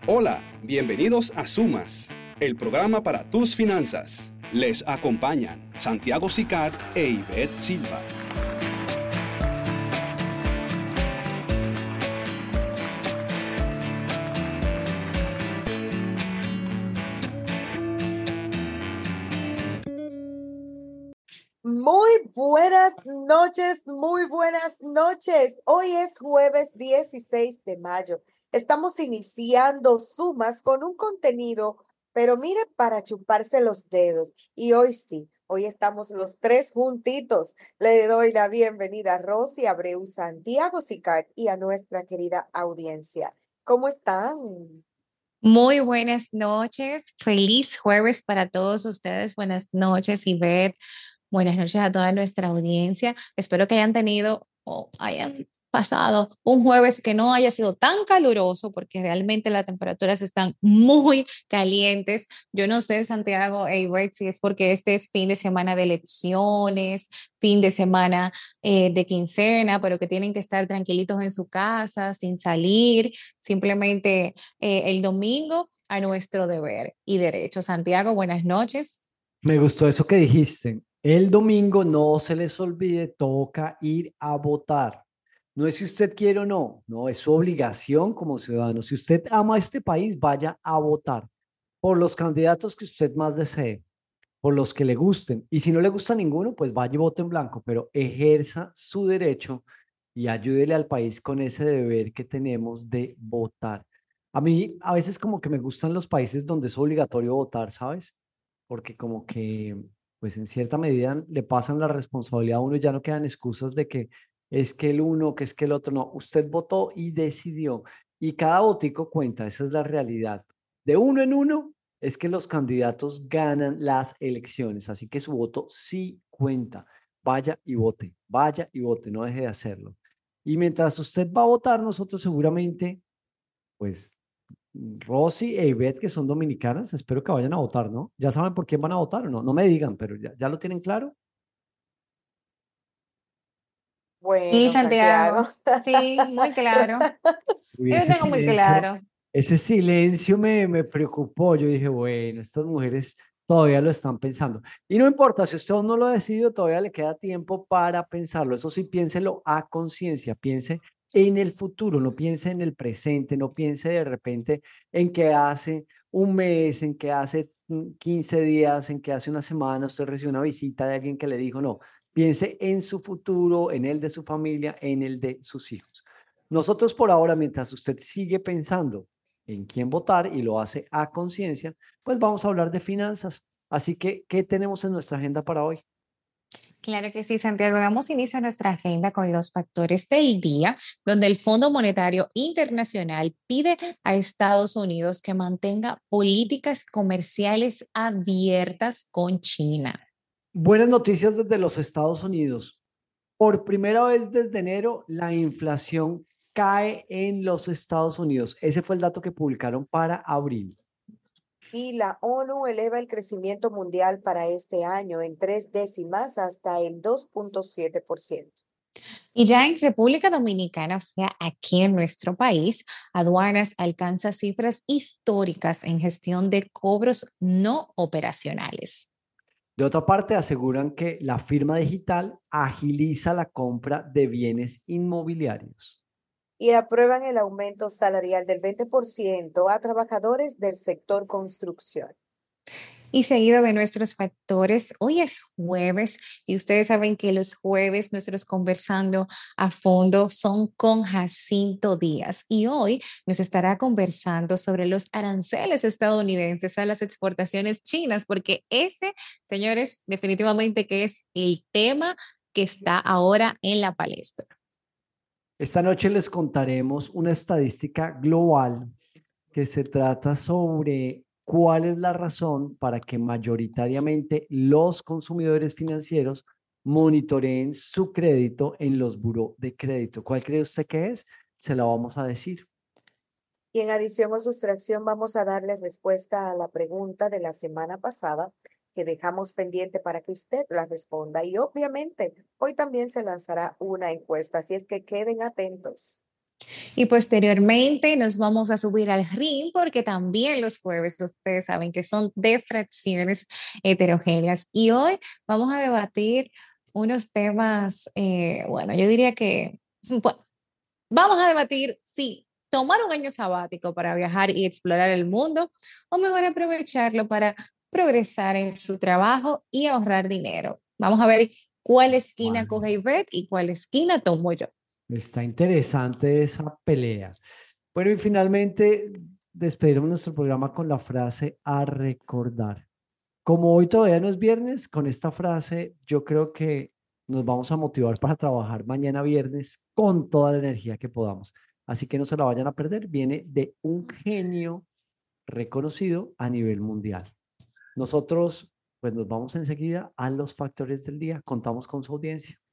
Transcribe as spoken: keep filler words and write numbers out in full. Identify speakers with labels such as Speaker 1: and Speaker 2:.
Speaker 1: Hola, bienvenidos a Sumas, el programa para tus finanzas. Les acompañan Santiago Sicar e Ivette Silva.
Speaker 2: Muy buenas noches, muy buenas noches. Hoy es jueves dieciséis de mayo. Estamos iniciando Sumas con un contenido, pero mire, para chuparse los dedos. Y hoy sí, hoy estamos los tres juntitos. Le doy la bienvenida a Rosy Abreu, Santiago Sicard y a nuestra querida audiencia. ¿Cómo están?
Speaker 3: Muy buenas noches, feliz jueves para todos ustedes. Buenas noches, Ivette. Buenas noches a toda nuestra audiencia. Espero que hayan tenido o hayan pasado un jueves que no haya sido tan caluroso, porque realmente las temperaturas están muy calientes. Yo no sé, Santiago e Ivette, si es porque este es fin de semana de elecciones, fin de semana eh, de quincena, pero que tienen que estar tranquilitos en su casa, sin salir, simplemente eh, el domingo a nuestro deber y derecho. Santiago, buenas noches.
Speaker 4: Me gustó eso que dijiste. El domingo no se les olvide, toca ir a votar. No es si usted quiere o no, no, es su obligación como ciudadano. Si usted ama este país, vaya a votar por los candidatos que usted más desee, por los que le gusten. Y si no le gusta ninguno, pues vaya y vote en blanco, pero ejerza su derecho y ayúdele al país con ese deber que tenemos de votar. A mí a veces como que me gustan los países donde es obligatorio votar, ¿sabes? Porque como que, pues en cierta medida le pasan la responsabilidad a uno y ya no quedan excusas de que es que el uno, que es que el otro, no, usted votó y decidió y cada votico cuenta, esa es la realidad. De uno en uno es que los candidatos ganan las elecciones, así que su voto sí cuenta. Vaya y vote, vaya y vote, no deje de hacerlo. Y mientras usted va a votar, nosotros seguramente, pues Rosy e Ivette, que son dominicanas, espero que vayan a votar, ¿no? ¿Ya saben por quién van a votar o no? No me digan, pero ¿ya, ya lo tienen claro?
Speaker 3: Sí,
Speaker 2: Bueno, Santiago.
Speaker 3: Santiago. Sí, muy claro.
Speaker 4: Uy,
Speaker 3: Yo lo
Speaker 4: ese
Speaker 3: tengo muy
Speaker 4: silencio,
Speaker 3: claro.
Speaker 4: ese silencio me, me preocupó. Yo dije, bueno, estas mujeres todavía lo están pensando. Y no importa, si usted aún no lo ha decidido, todavía le queda tiempo para pensarlo. Eso sí, piénselo a conciencia, piense en el futuro, no piense en el presente, no piense de repente en que hace un mes, en que hace mm, quince días, en que hace una semana usted recibió una visita de alguien que le dijo, no, piense en su futuro, en el de su familia, en el de sus hijos. Nosotros por ahora, mientras usted sigue pensando en quién votar y lo hace a conciencia, pues vamos a hablar de finanzas. Así que, ¿qué tenemos en nuestra agenda para hoy?
Speaker 3: Claro que sí, Santiago. Damos inicio a nuestra agenda con los factores del día, donde el Fondo Monetario Internacional pide a Estados Unidos que mantenga políticas comerciales abiertas con China.
Speaker 4: Buenas noticias desde los Estados Unidos. Por primera vez desde enero, la inflación cae en los Estados Unidos. Ese fue el dato que publicaron para abril.
Speaker 2: Y la ONU eleva el crecimiento mundial para este año en tres décimas hasta el dos punto siete por ciento.
Speaker 3: Y ya en República Dominicana, o sea, aquí en nuestro país, aduanas alcanza cifras históricas en gestión de cobros no operacionales.
Speaker 4: De otra parte, aseguran que la firma digital agiliza la compra de bienes inmobiliarios.
Speaker 2: Y aprueban el aumento salarial del veinte por ciento a trabajadores del sector construcción.
Speaker 3: Y seguido de nuestros factores, hoy es jueves y ustedes saben que los jueves nuestros conversando a fondo son con Jacinto Díaz y hoy nos estará conversando sobre los aranceles estadounidenses a las exportaciones chinas, porque ese, señores, definitivamente que es el tema que está ahora en la palestra.
Speaker 4: Esta noche les contaremos una estadística global que se trata sobre cuál es la razón para que mayoritariamente los consumidores financieros monitoreen su crédito en los buró de crédito. ¿Cuál cree usted que es? Se la vamos a decir.
Speaker 2: Y en adición o sustracción vamos a darle respuesta a la pregunta de la semana pasada que dejamos pendiente para que usted la responda. Y obviamente hoy también se lanzará una encuesta, así es que queden atentos.
Speaker 3: Y posteriormente nos vamos a subir al ring porque también los jueves ustedes saben que son de fracciones heterogéneas. Y hoy vamos a debatir unos temas, eh, bueno, yo diría que, bueno, vamos a debatir si tomar un año sabático para viajar y explorar el mundo o mejor aprovecharlo para progresar en su trabajo y ahorrar dinero. Vamos a ver cuál esquina
Speaker 4: Bueno,
Speaker 3: coge Ivette y cuál esquina tomo yo.
Speaker 4: está interesante esa pelea. Bueno, y finalmente despedimos nuestro programa con la frase a recordar. Como hoy todavía no es viernes, con esta frase yo creo que nos vamos a motivar para trabajar mañana viernes con toda la energía que podamos. Así que no se la vayan a perder. Viene de un genio reconocido a nivel mundial. Nosotros, pues nos vamos enseguida a los factores del día. Contamos con su audiencia.